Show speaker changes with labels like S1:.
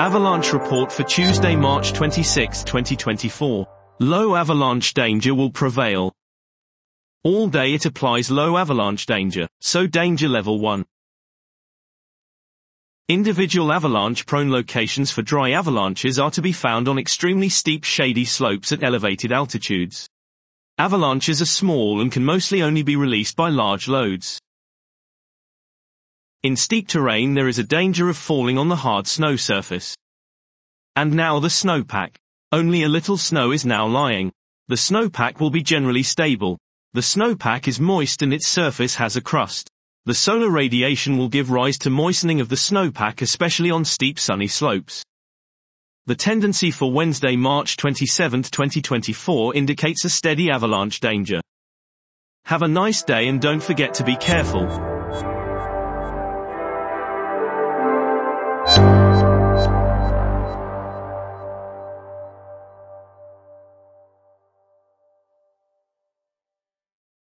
S1: Avalanche report for Tuesday, March 26, 2024. Low avalanche danger will prevail. All day it applies low avalanche danger, so danger level 1. Individual avalanche-prone locations for dry avalanches are to be found on extremely steep shady slopes at elevated altitudes. Avalanches are small and can mostly only be released by large loads. In steep terrain there is a danger of falling on the hard snow surface. And now the snowpack. Only a little snow is now lying. The snowpack will be generally stable. The snowpack is moist and its surface has a crust. The solar radiation will give rise to moistening of the snowpack, especially on steep sunny slopes. The tendency for Wednesday, March 27, 2024 indicates a steady avalanche danger. Have a nice day and don't forget to be careful.